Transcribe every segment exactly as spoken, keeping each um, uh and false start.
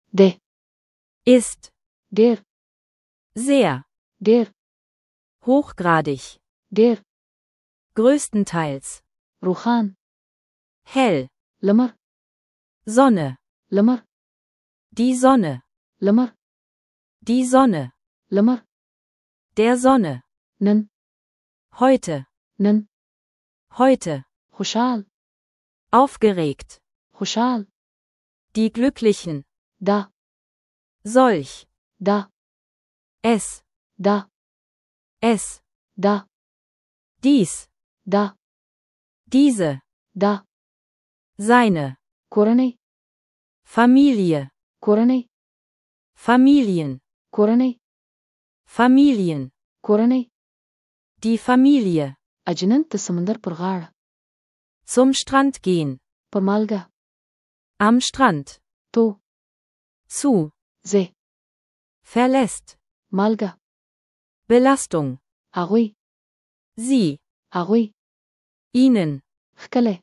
De. Ist. Der. Sehr. Der. Hochgradig. Der. Größtenteils. Ruchan. Hell. Limmer. Sonne. Limmer. Die Sonne. Limmer. Die Sonne. Limmer. Der Sonne. Nen. Heute. Nen. Heute. Hushal. Aufgeregt. Hushal. Die Glücklichen. Da. Solch. Da. Es. Da. Es. Da. Dies. Da. Diese. Da. Seine. Korane. Familie. Korane. Familien. Korane. Familien. Korane. Die Familie. अजनन त समंदर पर गाड़. Zum Strand gehen. पर मालगा. Am Strand. तो. Zu. Ze. Verlässt. मालगा. Belastung. आगुई. Sie. आगुई. Ihnen. खकले.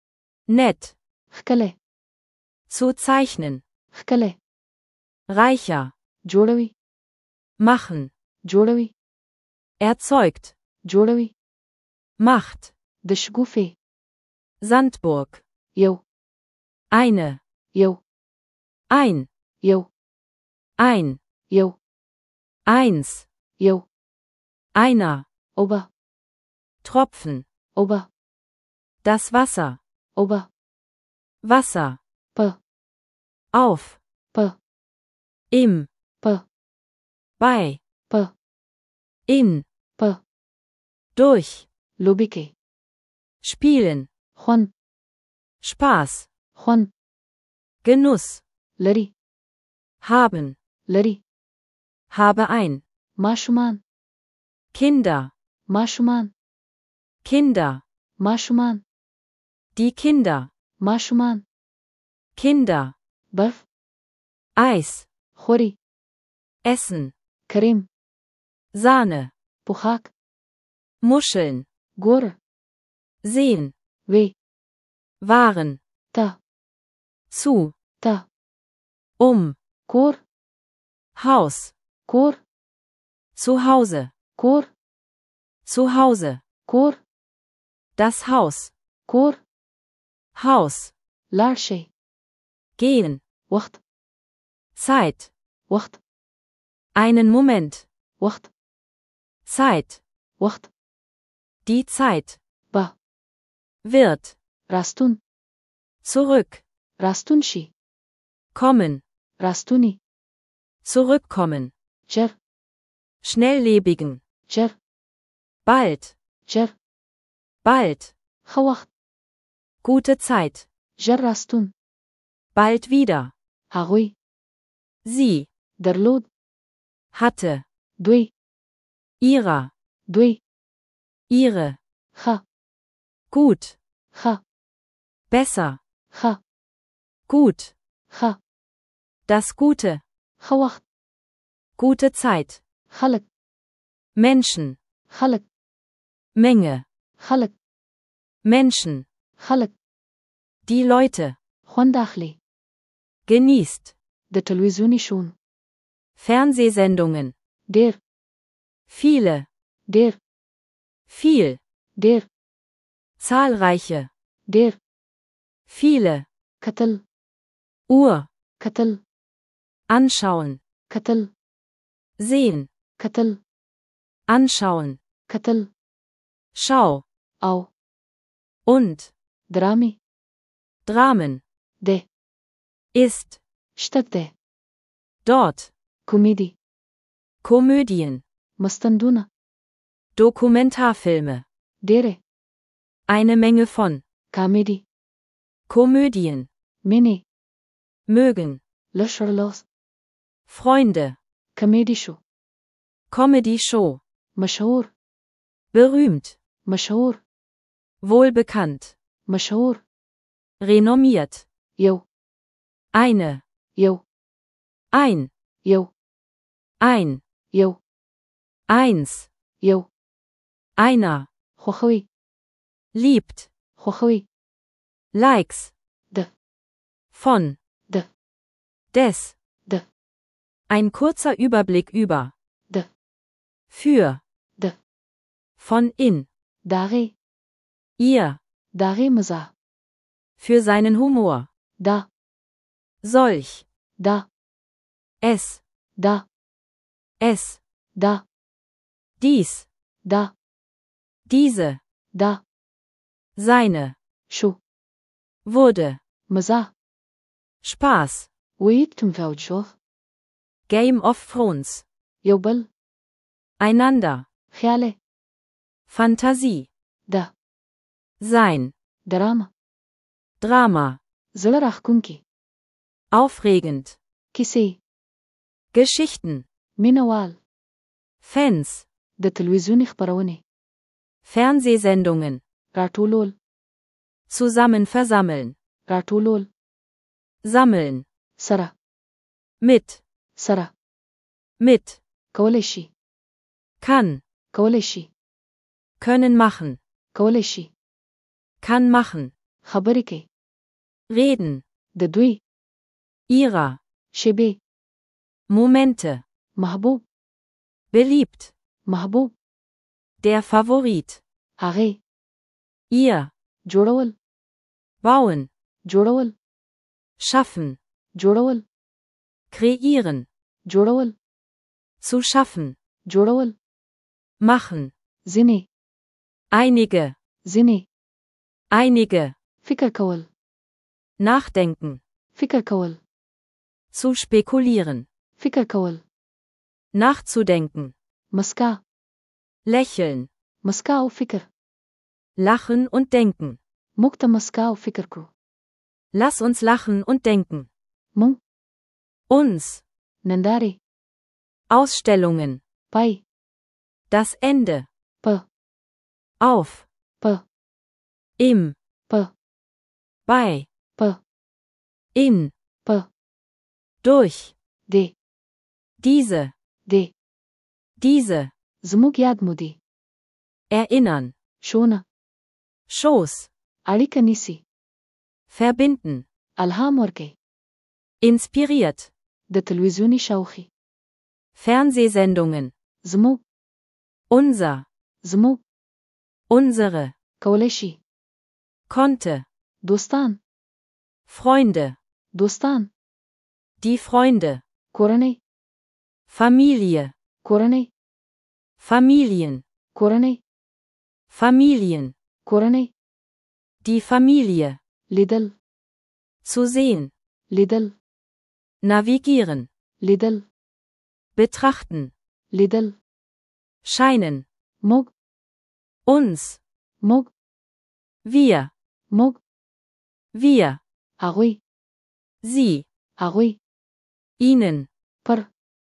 Nett. खकले. Zu zeichnen. खकले. Reicher. जोड़वी. Machen. जोड़वी. Erzeugt. जोड़वी. Macht. दशगुफे. Sandburg. यव. Eine. यव. Ein. यव. Ein. यव. Eins. यव. Einer. ओबा. Tropfen. ओबा. Das Wasser. ओबा. Wasser. प. Auf. प. Im. प. Bei. प. In. प. Durch. लोबिके. Spielen. ख्वन. Spaß. ख्वन. Genuss. लरी. Haben. लरी. Habe ein. माशुमान. Kinder. माशुमान. Kinder. माशुमान. Die Kinder. माशुमान. Kinder. बर्फ. Eis. खोरी. Essen. करीम. Sahne. पुखाक. Muscheln. गोर. Sehen. वे. Waren. ता. Zu. ता. Um. कोर. Haus. कोर. Zu Hause. कोर. Zu Hause. कोर. Das Haus. कोर. Haus. लार्शे. Gehen. वक्त. Zeit. वक्त. Einen Moment. वक्त. Zeit. वक्त. Die Zeit. बा. Wird. रास्तून. Zurück. रास्तूनशी. Kommen. रास्तूनी. Zurückkommen. चर. Schnelllebigen. चर. Bald. चर. Bald. खवक्त. Gute Zeit. जर रास्तून. Bald wieder. आगुई. Sie. दरलोद. Hatte. द्वी. Ihrer. द्वी. Ihre. खा. Gut. खा. Besser. खा. Gut. खा. Das Gute. खवक्त. Gute Zeit. खलक. Menschen. खलक. Menge. खलक. Menschen. खलक. Die Leute. ख्वन दाखली. Genießt. د تلویزیونی شون. Fernsehsendungen. ډیر. Viele. ډیر. Viel. ډیر. Zahlreiche. ډیر. Viele. کتل. Uhr. کتل. Anschauen. کتل. Sehen. کتل. Anschauen. کتل. Schau. او. Und. درامی. Dramen. ده. Ist. شتک ده. Dort. کومیدی. Komödien. مستندونه. Dokumentarfilme. ډیره. Eine Menge von. کامیدی. Komödien. مینی. Mögen. لشرلاس. Freunde. کامیدی شو. Comedy Show. مشهور. Berühmt. مشهور. Wohlbekannt. مشهور. Renommiert. یو. Eine. یو. Ein. یو. Ein. یو. Eins. یو. Einer. خوخوی. Liebt. خوخوی. Likes. ده. Von. ده. Des. د Ein kurzer Überblick über. د Für. د Von in. داغه Ihr. داغه مزاح Für seinen Humor. دا Solch. دا Es. دا Es. دا Dies. دا Diese. دا Seine. شو Wurde. مزاح Spaß. ويكتم فوج شوخ Game of Thrones. یو بل Einander. خیاله Fantasie. دا Sein. دراما Drama. زړه راښکونکي Aufregend. کیسې Geschichten. مینوال Fans. د تلویزیوني خپرونې Fernsehsendungen. راټولول Zusammen versammeln. راټولول Sammeln. سره Mit. سره Mit. کولی شي Kann. کولی شي Können machen. کولی شي Kann machen. خبرې کوي Reden. د دوی Ihrer. شیبې Momente. محبوب Beliebt. محبوب Der Favorit. هغې Ihr. جوړول Bauen. جوړول Schaffen. جوړول Kreieren. جوړول Zu schaffen. جوړول Machen. ځینې Einige. ځینې Einige. فکر کول Nachdenken. فکر کول Zu spekulieren. فکر کول Nachzudenken. مسکا Lächeln. مسکا او فکر Lachen und denken. موږ ته مسکا او فکر کړو Lass uns lachen und denken. موږ Uns. نندارې Ausstellungen. پای Das Ende. په Auf. په Im. په Bei. په In. په Durch. دې Diese. دې Diese. زموږ یاد مو دی Erinnern. شونه Schoß. اړیکه نیسي Verbinden. الهام ورکي Inspiriert. د تلویزیوني شوخي Fernsehsendungen. زموږ Unser. زموږ Unsere. کولی شي Konnte. دوستان Freunde. دوستان Die Freunde. کورنۍ Familie. کورنۍ Familien. کورنۍ Familien. کورنۍ Die Familie. لیدل Zu sehen. لیدل Navigieren. لیدل Betrachten. لیدل Scheinen. موږ Uns. موږ Wir. موږ Wir. هغوی Sie. هغوی Ihnen. پر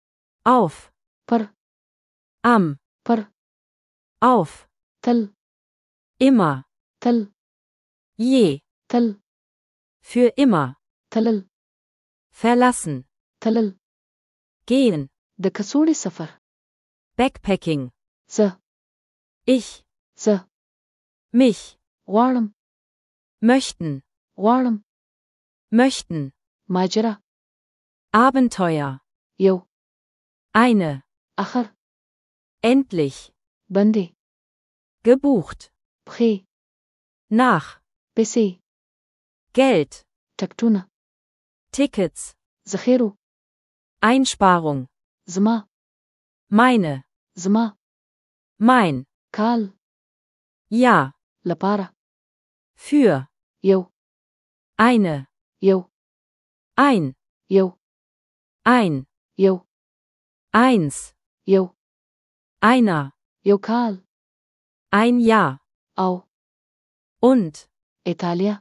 Auf. پر Am. پر Auf. تل Immer. تل Je. تل Für immer. تلل Verlassen. تلل Gehen. د کڅوړې سفر Backpacking. زه Ich. زه Mich. غواړم Möchten. غواړم Möchten. ماجرا Abenteuer. یو Eine. اخر Endlich. بندې Gebucht. پښې Nach. پیسې Geld. ټکټونه Tickets. ذخیرو Einsparung. زما Meine. زما Mein. کال Ja. لپاره Für. یو Eine. یو Ein. یو Ein. یو Eins. یو Einer. یو کال Ein Jahr. او Und. ایتالیا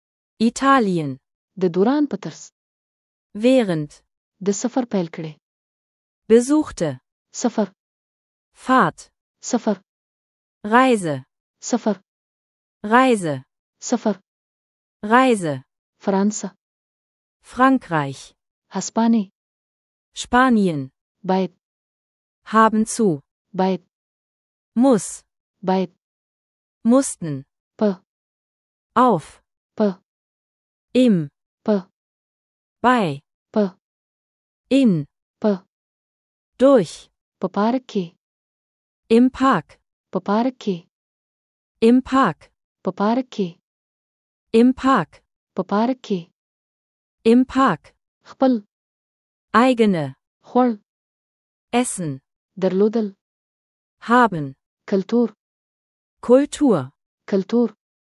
Italien. د دوران په ترڅ Während. د سفر پیل کړي Besuchte. سفر Fahrt. سفر Reise. سفر Reise. سفر Reise. فرانسه Frankreich. هسپاني Spanien. باید Haben zu. باید Muss. باید Mussten. په Auf. په Im. په Bei. په In. په Durch. په پارک کې Im Park. په پارک کې Im Park. په پارک کې Im Park. په پارک کې Im Park. خپل Eigene. خوړ Essen. درلودل Haben. کلتور Kultur. کلتور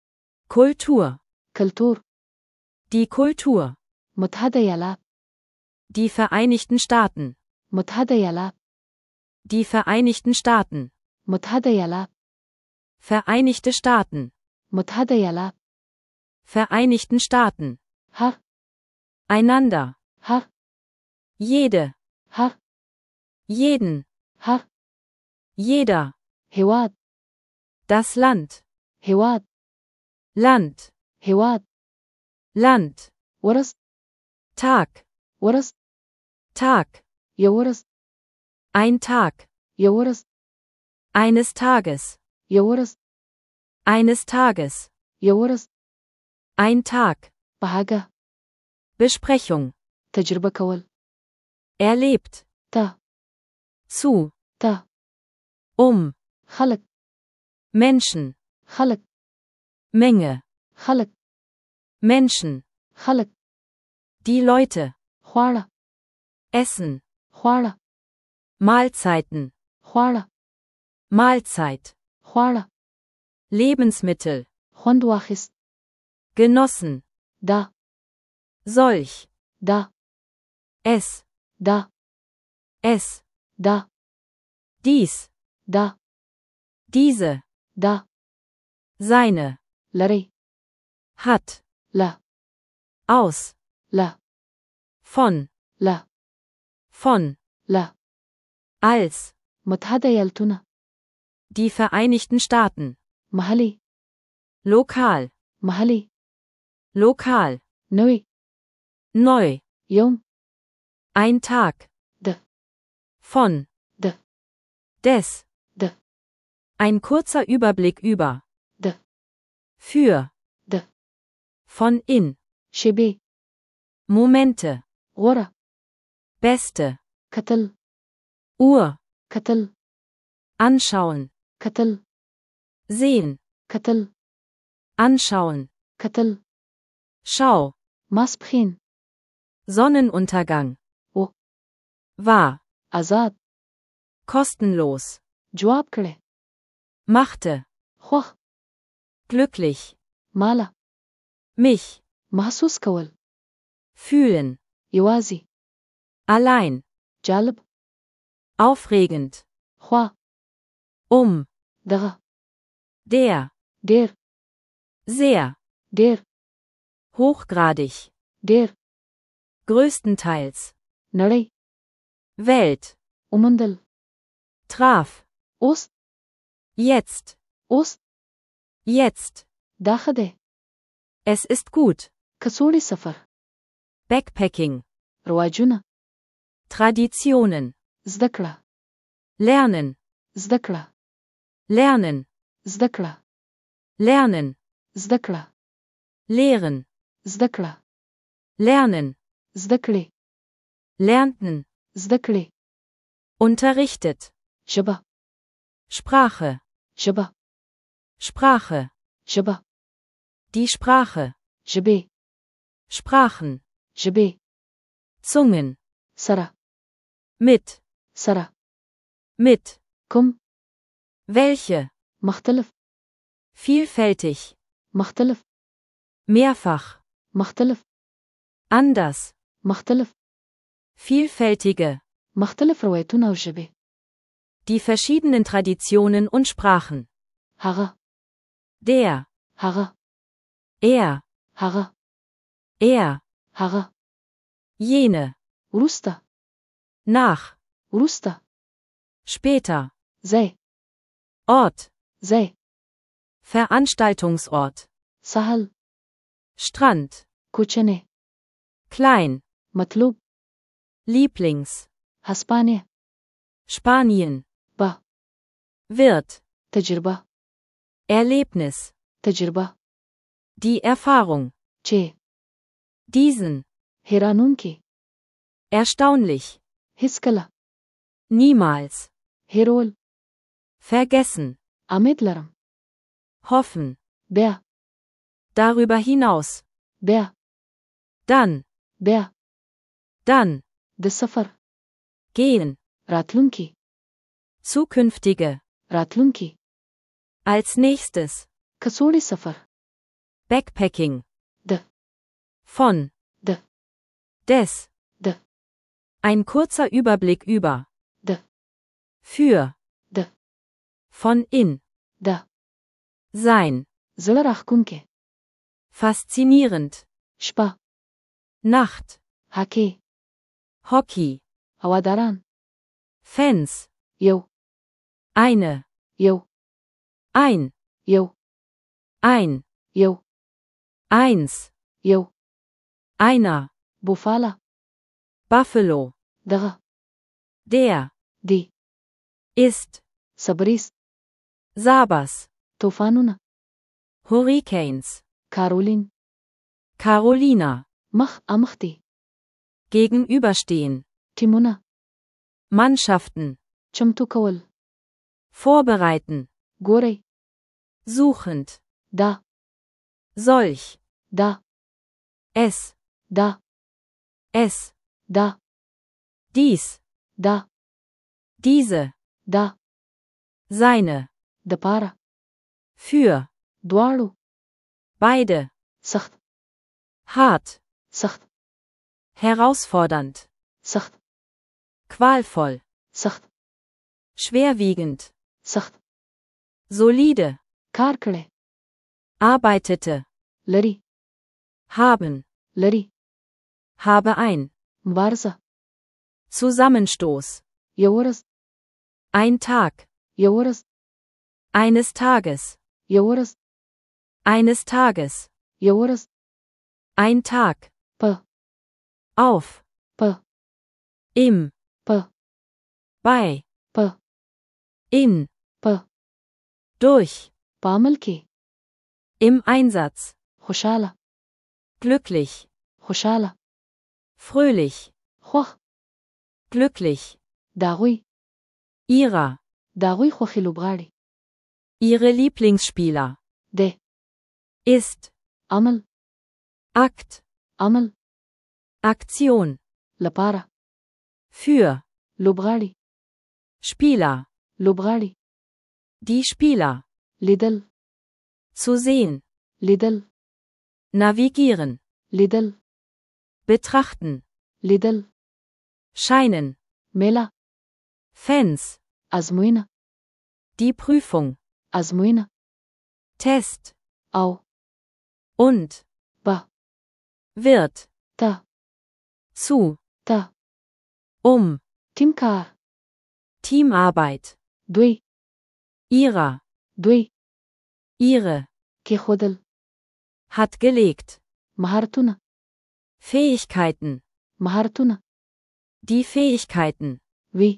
Kultur. کلتور Die Kultur. متحده ایالات Die Vereinigten Staaten. متحده ایالات Die Vereinigten Staaten. متحده ایالات Vereinigte Staaten. متحده ایالات Vereinigten Staaten. هر Einander. هر Jede. هر Jeden. هر Jeder. هواد Das Land. هواد Land. هواد Land. ورځ Tag. ورځ Tag. یو ورځ Ein Tag. یو ورځ Eines Tages. یو ورځ Eines Tages. یو ورځ Ein Tag. په هغه Besprechung. تجربه کول Erlebt. ته Zu. ته Um. خلق Menschen. خلق Menge. خلق Menschen. خلق Die Leute. خواړه Essen. خواړه Mahlzeiten. خواړه Mahlzeit. خواړه Lebensmittel. خوند واخیست Genossen. دا Solch. دا Es. دا Es. دا Dies. دا Diese. دا Seine. لري Hat. لا Aus. لا Von. لا Von. لا Als. متحده ایالتونه Die Vereinigten Staaten. محلي Lokal. محلي Lokal. نوي Neu. يوم Ein Tag. د Von. د Des. د Ein kurzer Überblick über. د Für. د Von in. شبي Momente. غوره Beste. کتل Uhr. کتل Anschauen. کتل Sehen. کتل Anschauen. کتل Schau. ماسپخین Sonnenuntergang. O. War. آزاد Kostenlos. جواب کړي Machte. خوخ Glücklich. مالا Mich. محسوس کول Fühlen. یوازي Allein. جالب Aufregend. خوا Um. دغه Der. ډیر Sehr. ډیر Hochgradig. ډیر Größtenteils. نړۍ Welt. ومندل Traf. اوس Jetzt. اوس Jetzt. دا ښه دی Es ist gut. کڅوړی سفر Backpacking. رواجونه Traditionen. زده کړه Lernen. زده کړه Lernen. زده کړه Lernen. زده کړه Lehren. زده کړه Lernen. زده کړې Lernten. زده کړې Unterrichtet. ژبه Sprache. ژبه Sprache. ژبه Die Sprache. ژبې Sprachen. ژبې Zungen. سره Mit. سره Mit. کوم Welche. مختلف Vielfältig. مختلف Mehrfach. مختلف Anders. مختلف Vielfältige. مختلف روایتونه او ژبې Die verschiedenen Traditionen und Sprachen. هغه Der. هغه Er. هغه Er. هغه Jene. وروسته Nach. وروسته Später. ځای Ort. ځای Veranstaltungsort. سهل Strand. کوچنی Klein. مطلوب Lieblings. هسپانیا Spanien. با Wird. تجربه Erlebnis. تجربه Die Erfahrung. چې Diesen. هیرانونکي Erstaunlich. هیڅکله. Niemals. هیرول. Vergessen. امید لرم. Hoffen. بیا. Darüber hinaus. بیا. Dann. بیا. Dann. د سفر. Gehen. راتلونکی. Zukünftige. راتلونکی. Als nächstes. کڅوړی سفر. Backpacking. د. Von. د. Des. د. Ein kurzer Überblick über. د. Für. د. Von in. د. Sein. زړه راښکونکی. Faszinierend. شپه. Nacht. هاکی. Hockey. هواداران. Fans. یو. Eine. یو. Ein. یو. Ein. یو. Eins. یو. Einer. بوفالا. Buffalo. دغه. Der. دی. Ist. صبریست. Sabas. طوفانونه. Hurricanes. کارولین. Carolina. مخ امخ دی. Gegenüberstehen. ټیمونه. Mannschaften. چمتو کول. Vorbereiten. ګورئ. Suchend. دا. Solch. دا. Es. دا. Es. دا. Dies. دا. Diese. دا. Seine. د پاره. Für. دواړو. Beide. سخت. Hart. سخت. Herausfordernd. سخت. Qualvoll. سخت. Schwerwiegend. سخت. Solide. کار کړی. Arbeitete. لري. Haben. لري. Habe ein. مبارزه. Zusammenstoß. یو ورځ. Ein Tag. یو ورځ. Eines Tages. یو ورځ. Eines Tages. یو ورځ. Ein Tag. په. Auf. په. Im. په. Bei. په. In. په. Durch. په عمل کې. Im Einsatz. خوشاله. Glücklich. خوشاله. Fröhlich. خوښ. Glücklich. داغوی. Ihrer. داغوی خوښي لوبغاړي. Ihre Lieblingsspieler. د. Ist. عمل. Akt. عمل. Aktion. لپاره. Für. لوبغاړي. Spieler. لوبغاړي. Die Spieler. لیدل. Zu sehen. لیدل. Navigieren. لیدل. Betrachten. لیدل. Scheinen. میله. Fans. ازموینه. Die Prüfung. ازموینه. Test. او. Und. به. Wird. ته. Zu. ته. Um. ټیم کار. Teamarbeit. دوی. Ihrer. دوی. Ihre. کې خودل. Hat gelegt. مهارتونه. Fähigkeiten. مهارتونه. Die Fähigkeiten. وی.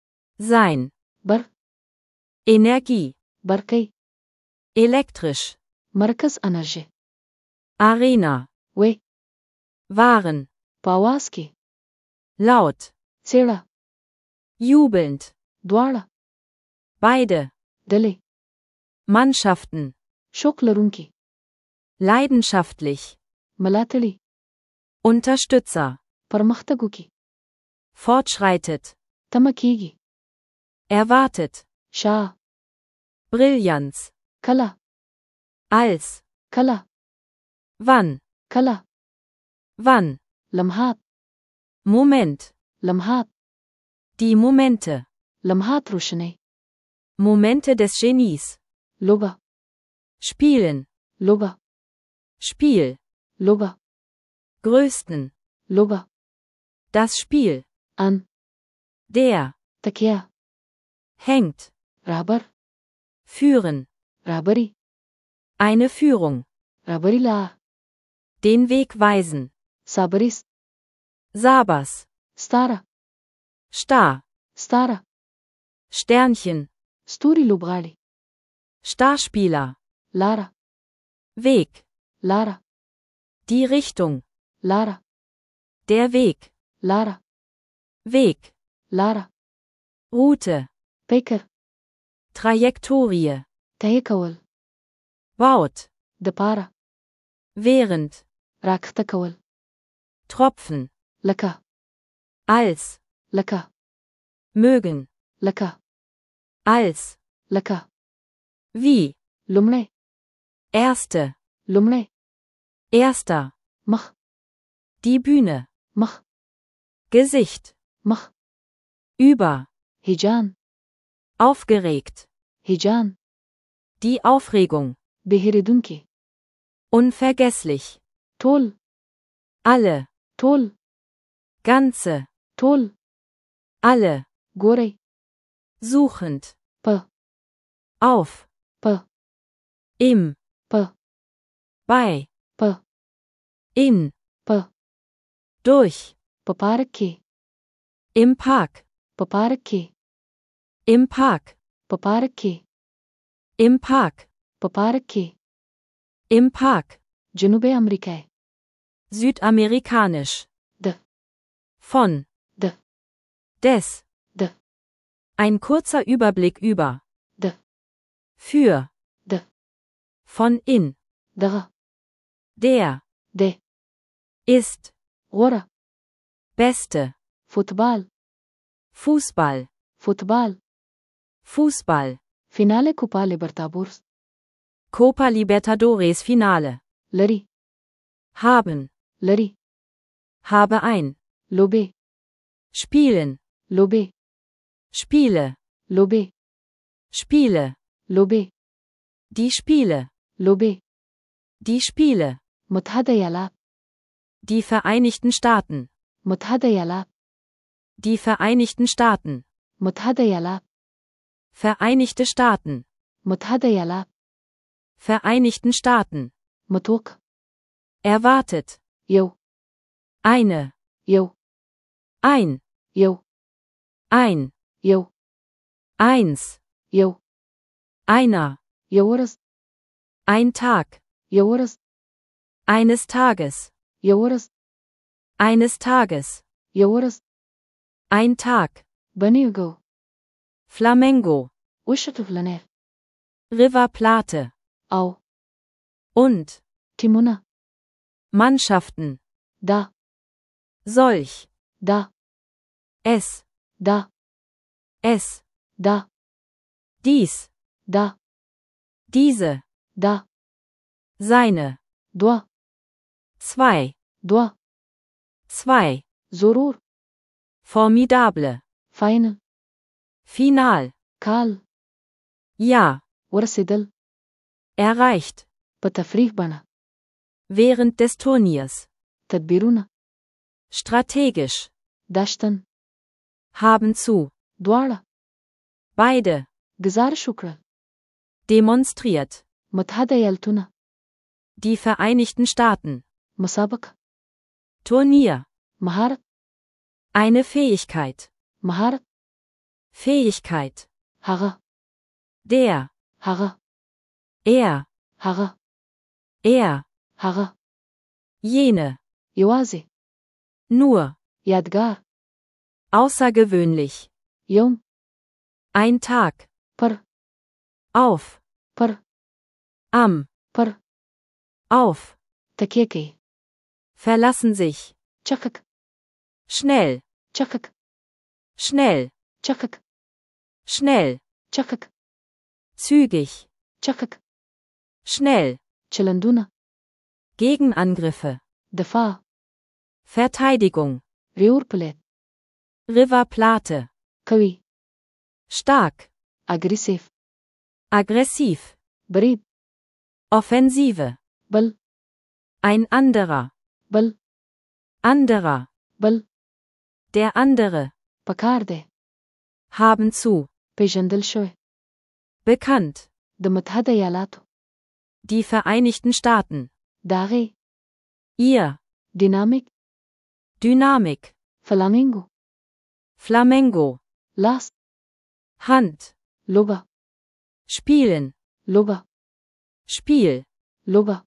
Sein. بر. Energie. برقی. Elektrisch. مرکز انرژي. Arena. وی. Waren. په आवाज کې. Laut. څېړه. Jubelnd. دواړه. Beide. ډلې. Mannschaften. شوق لرونکي. Leidenschaftlich. ملاتړي. Unterstützer. پرمختګ وکړي. Fortschreitet. تمه کېږي. Erwartet. شاه. Brillanz. کله. Als. کله. Wann. کله. Wann. لمحات. Moment. لمحات. Die Momente. لمحات روشنی. Momente des Genies. لوبه. Spielen. لوبه. Spiel. لوبه. Größten. لوبه. Das Spiel. ان. Der. تکیه. Hängt. رهبر. Führen. رهبری. Eine Führung. رهبری لا. Den Weg weisen. صابریست. Sabas. ستاره. Star. ستاره. Sternchen. ستوري لوبغاړي. Starspieler. لاره. Weg. لاره. Die Richtung. لاره. Der Weg. لاره. Weg, لاره Route, فکر Trajektorie, طی کول Baut, دپاره während, راکښته کول Tropfen, لکه als, لکه mögen, لکه als, لکه wie, لومړی erste, لومړی erster, مخ die Bühne, مخ Gesicht, مخ über, هیجان aufgeregt, هیجان die Aufregung, بهیریدونکي unvergesslich, ټول alle, ټول ganze, ټول alle, ګورئ suchend, په auf, په im, په bei, په in, په durch, په پارک کې im Park, په پارک کې im Park, په پارک کې im Park, په پارک کې im Park, جنوبي امریکا südamerikanisch, د von, د des, د ein kurzer Überblick über, د für, د von in, دغه der, د ist, غوره beste, فوتبال Fußball, فوتبال Fußball, فینال کوپا لیبرتادورس Copa Libertadores Finale, لري haben, لري habe ein, لوبې spielen, لوبې Spiele, لوبې Spiele, لوبې die Spiele, لوبې die Spiele, متحده ایالات die Vereinigten Staaten, متحده ایالات die Vereinigten Staaten, متحده ایالات Vereinigte Staaten, متحده ایالات Vereinigten Staaten, متوقع erwartet, یو eine, یو ein, یو ein, یو eins, یو einer, یو ورځ ein Tag, یو ورځ eines Tages, یو ورځ eines Tages, یو ورځ ein Tag, بنیږو Flamengo, وشتو فلنیر River Plate, او und, ټیمونه Mannschaften, دا solch, دا es, دا es, دا dies, دا diese, دا seine, دوه zwei, دوه zwei, ضرور formidable, فاینل final, کال ja, ورسېدل erreicht, په تفریح بڼه während des Turniers, تدبیرونه strategisch, داشتن haben zu, دواړه beide, گزارش وکړل demonstriert, متحده ایالتونه die Vereinigten Staaten, مسابقه Turnier, مهارت eine Fähigkeit, مهارت Fähigkeit, هغه der, هغه er, هغه er, هغه jene, یوازې nur, یادګار außergewöhnlich, یوم ein Tag, پر auf, پر am, پر auf, تکیه کوي verlassen sich, چکک schnell, چکک schnell, چکک schnell, چکک zügig, چکک schnell, چلندونه Gegenangriffe, دفاع Verteidigung, ریور پلیت River Plate, کوي stark, اگریسیف aggressiv, برید Offensive, بل ein anderer, بل anderer, بل der andere, پکار دی haben zu, پیژندل شوی bekannt, د متحده ایالاتو die Vereinigten Staaten, داغه ihr, دینامیک Dynamik, فلامینگو Flamengo, لاس Hand, لوبه spielen, لوبه Spiel, لوبه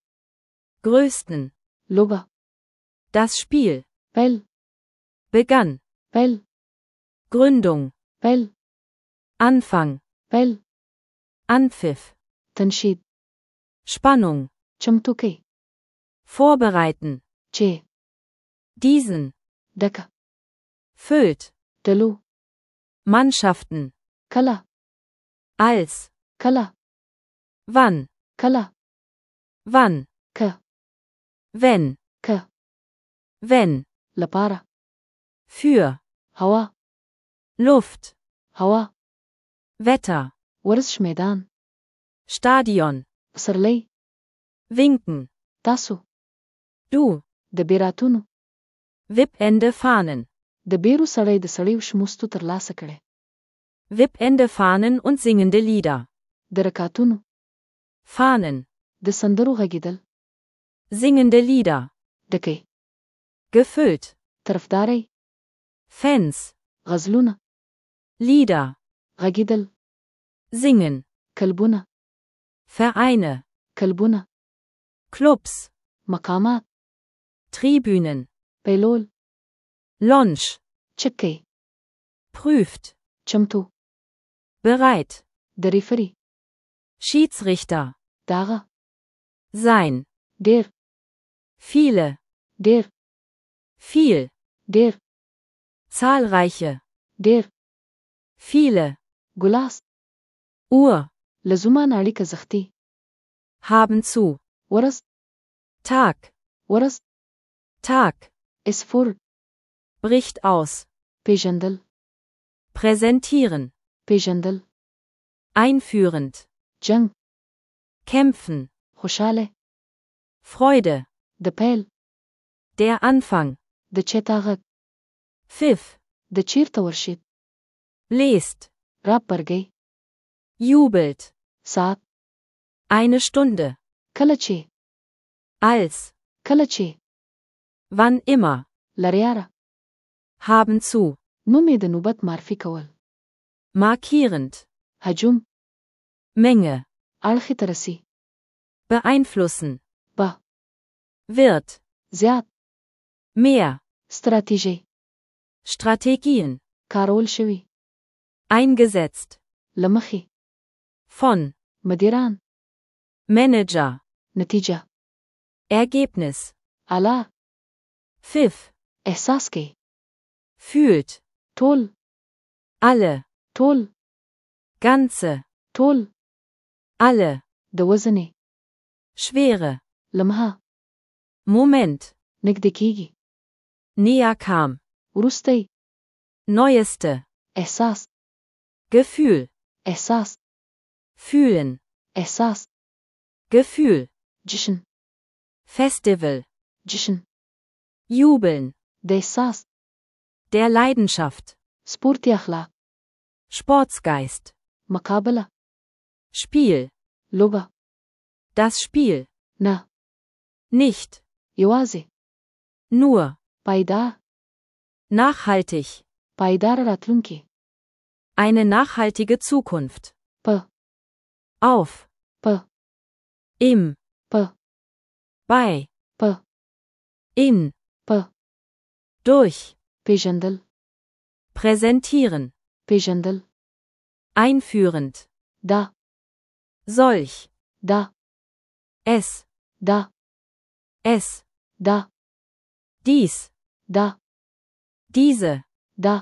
größten, لوبه das Spiel, پیل begann, پیل Gründung, پیل Anfang, پیل Anpfiff, تنشید Spannung, چمتو کی vorbereiten, چې diesen, ډکه füllt, ډلو Mannschaften, کله als, کله wann, کله wann, که wenn, که wenn, لپاره für, هوا Luft, هوا Wetter, ورزش میدان Stadion, پسرلی winken, تاسو du, د بیراتونو Wippende Fahnen, د بیرو سړی د سړیو شموستو تر لاسه کړي Wippende Fahnen und singende Lieder, د رکاتونو Fahnen, د سندرو غږیدل singende Lieder, ډکې gefüllt, طرفداري Fans, غزلونه Lieder, غږیدل singen, کلبونه Vereine, کلبونه Clubs, مقامات Tribünen, پیلول Lounge, چکې prüft, چمتو bereit, د ریفري Schiedsrichter, داغه sein, ډیر viele, ډیر viel, ډیر zahlreiche, ډیر viele, ګلاس Uhr, لزومان اړیکه زختی haben zu, ورځ Tag, ورځ Tag, اسفور bricht aus, پیژندل präsentieren, پیژندل einführend, جنگ kämpfen, خوشاله Freude, د پیل der Anfang, د چتا غږ Pfiff, د چیرته ورشید bläst, را پرګي jubelt, ساعت eine Stunde, کله چې als, کله چې wann immer, لریاره haben zu, نوم یې د نوبت معرفي کول markierend, هجوم Menge, اړخې ته رسي beeinflussen, به wird, زیات mehr, ستراتیژي Strategien, کارول شوي eingesetzt, لمخي von, مدیران Manager, نتیجه Ergebnis, اعلی Pfiff, احساس کوي fühlt, ټول alle, ټول ganze, ټول alle, د وزنې schwere, لمحه Moment, نږدې کیږي näher kam, وروستی neueste, احساس Gefühl, احساس fühlen, احساس Gefühl, جشن Festival, جشن jubeln, د احساس der Leidenschaft, سپورتي اخلاق Sportsgeist, مقابله Spiel, لوبه das Spiel, نه nicht, یوازې nur, پایدار nachhaltig, پایدار راتلونکي eine nachhaltige Zukunft, په auf, په im, په bei, په in, په durch, پیژندل präsentieren, پیژندل einführend, دا solch, دا es, دا es, دا dies, دا diese, دا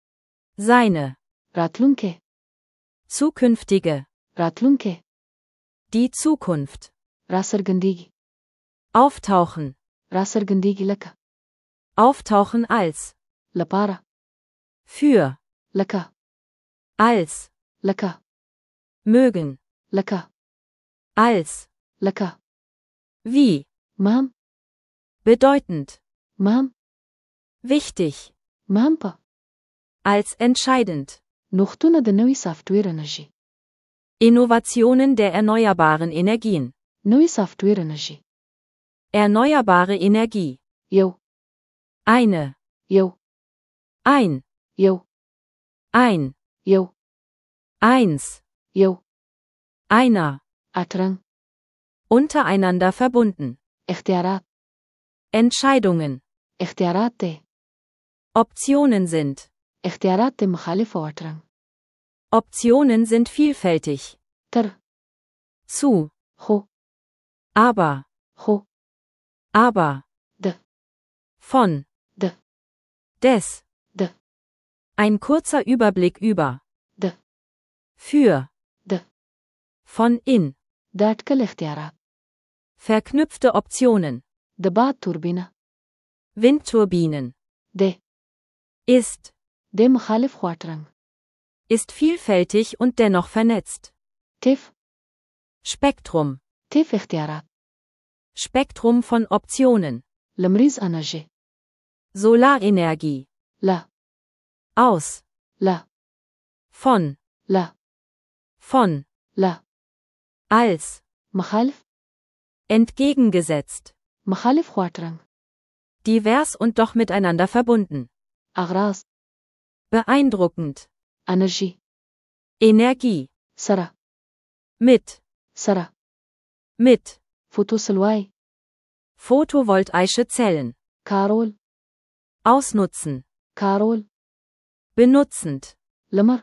seine, راتلونکي zukünftige, راتلونکي die Zukunft, را څرګندېږي auftauchen, را څرګندېږي لکه auftauchen als, لپاره für, لکه als, لکه mögen, لکه als, لکه wie, مهم bedeutend, مهم wichtig, مهم په als entscheidend, نوښتونه د نوي سافټویر انرژي Innovationen der erneuerbaren Energien, نوي سافټویر انرژي erneuerbare Energie, یو eine, یو ein, یو ein, یو eins, یو einer, اټرنګ untereinander verbunden, اختیارات Entscheidungen, اختیارات دی Optionen sind, اختیارات د مخالف او اټرنګ. Optionen sind vielfältig. تر، Zu. خو، Aber. خو، Aber. د، Von. د، Des. د، Ein kurzer Überblick über. د، Für. د. Von in. د اټکل اختیارات. Verknüpfte Optionen. د باد توربینه. Windturbinen. د، Ist. د مخالف خو اټرنګ. Ist vielfältig und dennoch vernetzt. تف، Spektrum. تف اختیارات. Spektrum von Optionen. لمریز انرژي. Solarenergie. لا، Aus. لا، Von. لا، Von. لا. Als. مخالف، Entgegengesetzt. مخالف خو اټرنګ. Divers und doch miteinander verbunden. اغراض. Beeindruckend. انرژي. Energie. سره، Mit. سره. Mit. فوتوسلوای. Photovoltaische Zellen. کارول، Ausnutzen. کارول. Benutzend. لمر،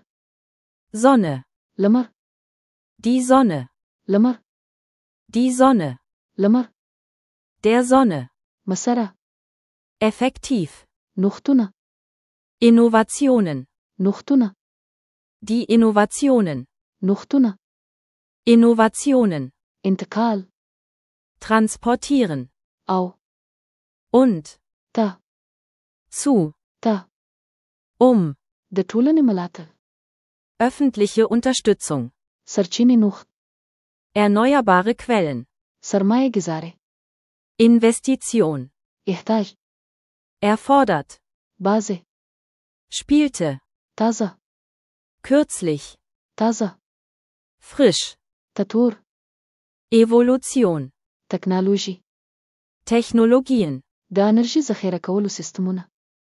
Sonne. لمر، Die Sonne. لمر، Die Sonne. لمر. Der Sonne. مسره. Effektiv. نختونه، Innovationen. نختونه، Die Innovationen. نختونه. Innovationen. انتقال. Transportieren. او، Und. ته، Zu. ته. Um. د ټولنې ملاتړ. Öffentliche Unterstützung. سرچینې نوښت. Erneuerbare Quellen. سرمایه گذاره. Investition. احتاج. Erfordert. بازه. Spielte. تازه. Kürzlich. تازه. Frisch. تطور. Evolution. تکنالوژي. Technologien. د انرژي ذخیره کولو سیستمونه.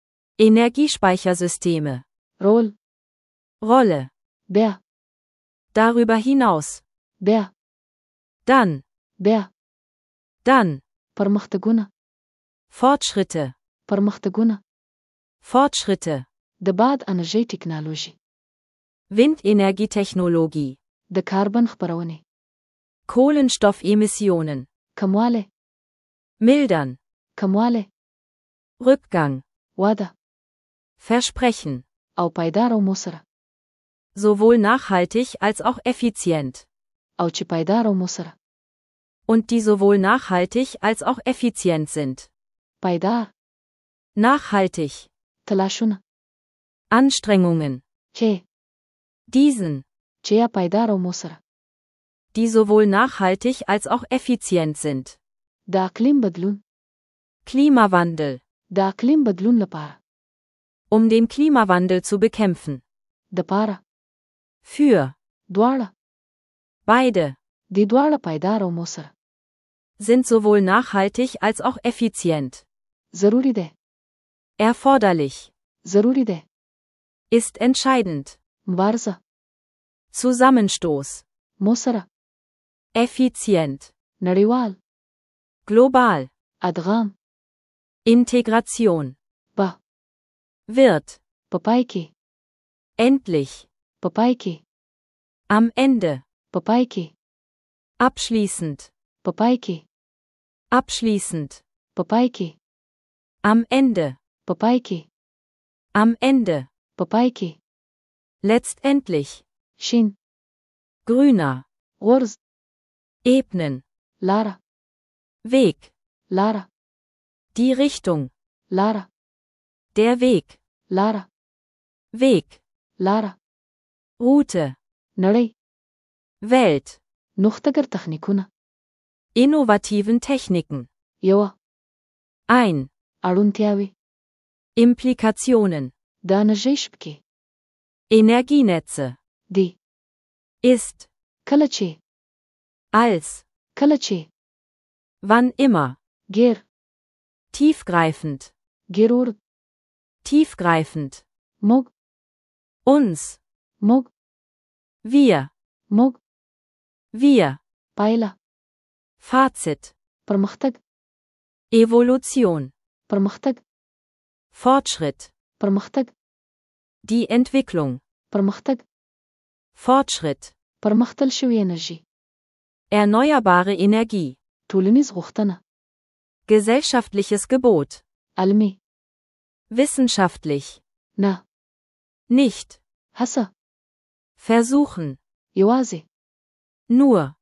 Energiespeichersysteme. رول. Rolle. بیا. Darüber hinaus. بیا. Dann. بیا. Dann. پرمختګونه. Fortschritte. پرمختګونه. Fortschritte. د باد انرژي ټکنالوژي. Windenergietechnologie. د کاربن خپرونې. Kohlenstoffemissionen. کمواله. Mildern. کمواله. Rückgang. واده. Versprechen. او پایدار او موثره. Sowohl nachhaltig als auch effizient. او چې پایدار او موثره. Und die sowohl nachhaltig als auch effizient sind. پایدار. Nachhaltig. تلاشونه. Anstrengungen. چې. Diesen. چې یا پایدار او موثره. Die sowohl nachhaltig als auch effizient sind. د اقلیم بدلون. Klimawandel. د اقلیم بدلون لپاره. Um den Klimawandel zu bekämpfen. د پاره. Für. دواړه. Beide. د دواړه پایدار او موثره. Sind sowohl nachhaltig als auch effizient. ضروری ده. Erforderlich. ضروری ده. Ist entscheidend. مبارزه. Zusammenstoß. موثره. Effizient. نړیوال. Global. ادغام. Integration. با. Wird. په پای کې. Endlich. په پای کې. Am Ende. په پای کې. Abschließend. په پای کې. Abschließend. په پای کې. Am Ende. په پای کې. Am Ende. په پای کې. Letztendlich. شین. Grüner. غرز. Ebnen. لاره. Weg. لاره. Die Richtung. لاره. Der Weg. لاره. Weg. لاره. Route. نړۍ. Welt. نوښتګر تخنیکونه. Innovativen Techniken. یوه. Ein. اړونتیاوې. Implikationen. د انرژۍ شبکې. Energienetze. دی. Ist. کله چې. Als. کله چې. Wann immer. غیر. Tiefgreifend. ګیرور. Tiefgreifend. موږ. Uns. موږ. Wir. موږ. Wir. پایله. Fazit. پرمختګ. Evolution. پرمختګ. Fortschritt. پرمختګ. Die Entwicklung. پرمختګ. Fortschritt. پرمختل شوی انرژي. Erneuerbare Energie. ټولنیز غوښتنه. Gesellschaftliches Gebot. علمي. Wissenschaftlich. نه. Nicht. هڅه. Versuchen. یوازې. Nur.